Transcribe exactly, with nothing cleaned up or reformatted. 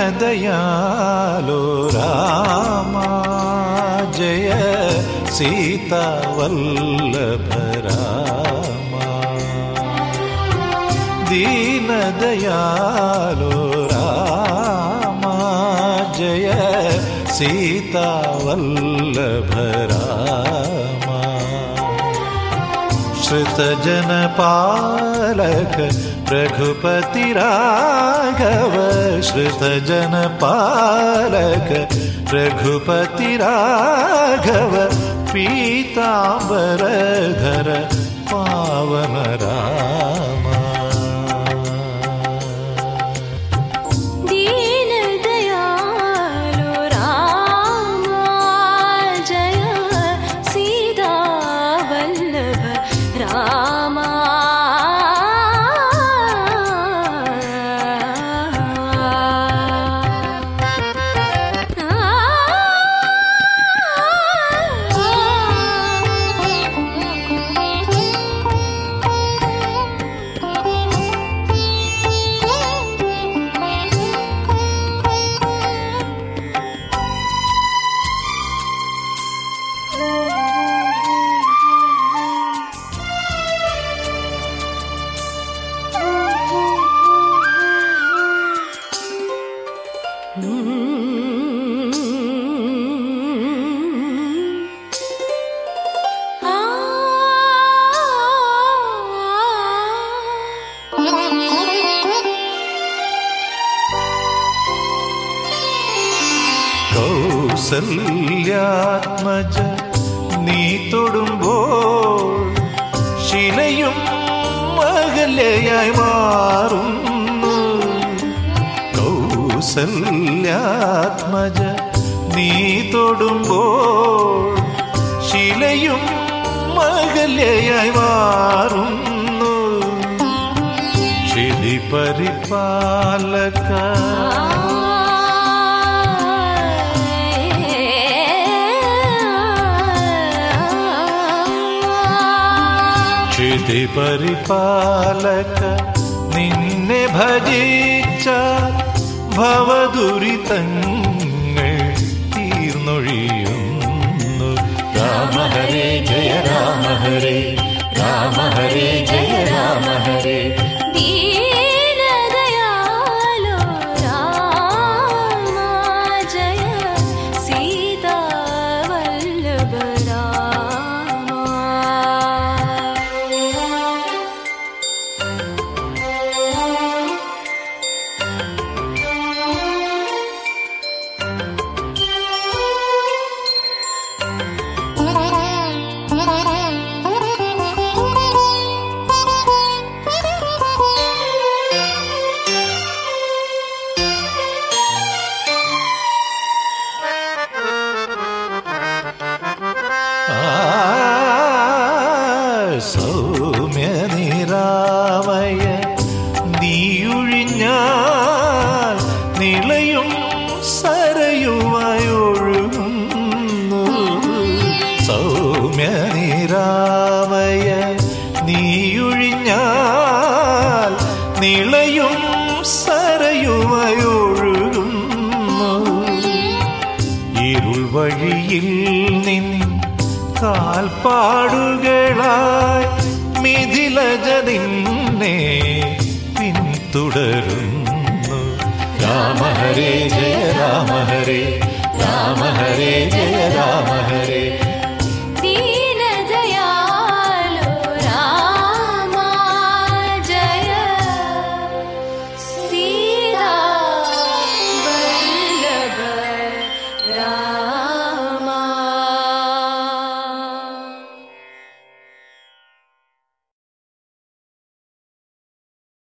ദീനദയാലോ രാമ ജയ സീതാവല്ലഭ രാമ ദീനദയാലോ രാമ ജയ സീതാവല്ലഭ രാമ ശ്രുതജനപാലക രഘുപതി രാഘവ ശ്രുതജനപാലക രഘുപതി രാഘവ പീതാംബരധര പാവന രാമ കൗസല്യാത്മജ നീ തൊടുമ്പോൾ ശിലയും അകലെയായി മാറുന്നു കൗസല്യാത്മജ നീ തൊടുമ്പോൾ ശിലയും അകലെയായി മാറുന്നു ശിലി പരിപാലക ക്ഷിതി പരിപാലക നിന്നെ ഭജിച്ച ഭവദുരിതങ്ങൾ തീർന്നൊഴിയുന്നു രാമ ഹരേ ജയ രാമ ഹരേ രാമ ഹരേ ജയ രാമ ഹരേ സൗമ്യ നിരാമയ നീയൊഴിഞ്ഞാൽ നിളയും സരയുമായി ഒഴുകുന്നു സൗമ്യ നിരാമയ നീയൊഴിഞ്ഞാൽ നിളയും സരയുമായി ഒഴുകുന്നു ഇരുൾ വഴിയിൽ നിൻ കാൽപ്പാടുകളായി മിഥിലജ നിന്നെ പിന്തുടരുന്നു രാമ ഹരേ ജയ രാമ ഹരേ രാമ ഹരേ ജയ രാമ ഹരേ